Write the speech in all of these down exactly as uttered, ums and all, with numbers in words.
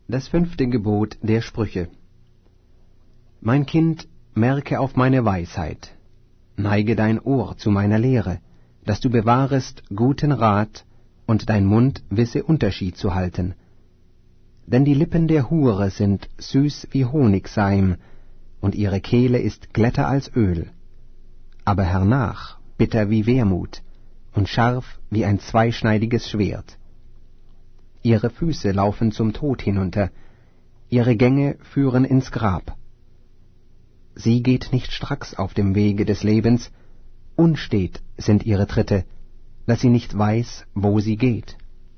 Das fünfte Gebot der Sprüche. Mein Kind, merke auf meine Weisheit, neige dein Ohr zu meiner Lehre, dass du bewahrest guten Rat und dein Mund wisse Unterschied zu halten. Denn die Lippen der Hure sind süß wie Honigseim, und ihre Kehle ist glätter als Öl, aber hernach bitter wie Wermut und scharf wie ein zweischneidiges Schwert. Ihre Füße laufen zum Tod hinunter, ihre Gänge führen ins Grab. Sie geht nicht stracks auf dem Wege des Lebens, unstet sind ihre Tritte, dass sie nicht weiß, wo sie geht.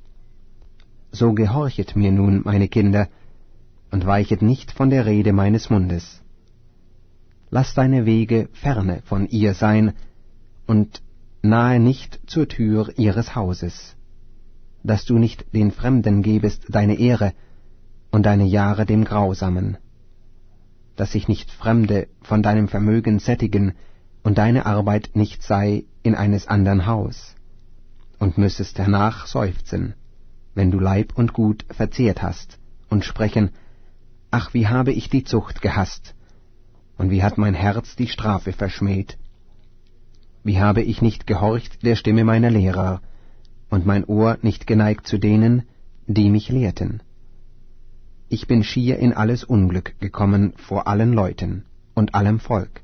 So gehorchet mir nun, meine Kinder, und weichet nicht von der Rede meines Mundes. Lass deine Wege ferne von ihr sein, und nahe nicht zur Tür ihres Hauses, dass du nicht den Fremden gebest deine Ehre und deine Jahre dem Grausamen, dass sich nicht Fremde von deinem Vermögen sättigen und deine Arbeit nicht sei in eines andern Haus, und müssest hernach seufzen, wenn du Leib und Gut verzehrt hast, und sprechen, ach, wie habe ich die Zucht gehasst, und wie hat mein Herz die Strafe verschmäht. Wie habe ich nicht gehorcht der Stimme meiner Lehrer, und mein Ohr nicht geneigt zu denen, die mich lehrten. Ich bin schier in alles Unglück gekommen vor allen Leuten und allem Volk.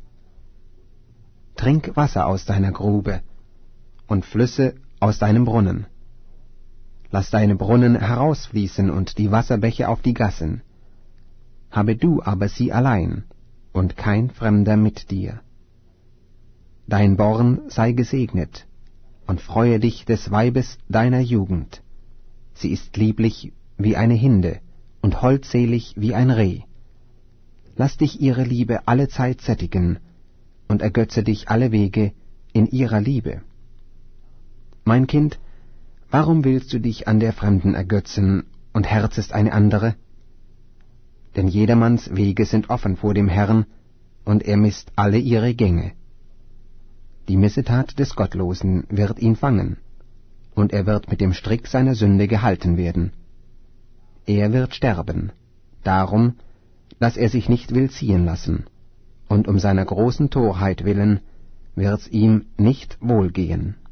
Trink Wasser aus deiner Grube und Flüsse aus deinem Brunnen. Lass deine Brunnen herausfließen und die Wasserbäche auf die Gassen. Habe du aber sie allein und kein Fremder mit dir. Dein Born sei gesegnet, und freue dich des Weibes deiner Jugend. Sie ist lieblich wie eine Hinde und holdselig wie ein Reh. Lass dich ihre Liebe allezeit sättigen, und ergötze dich alle Wege in ihrer Liebe. Mein Kind, warum willst du dich an der Fremden ergötzen und herzest eine andere? Denn jedermanns Wege sind offen vor dem Herrn, und er misst alle ihre Gänge. Die Missetat des Gottlosen wird ihn fangen, und er wird mit dem Strick seiner Sünde gehalten werden. Er wird sterben, darum, dass er sich nicht will ziehen lassen, und um seiner großen Torheit willen wird's ihm nicht wohlgehen.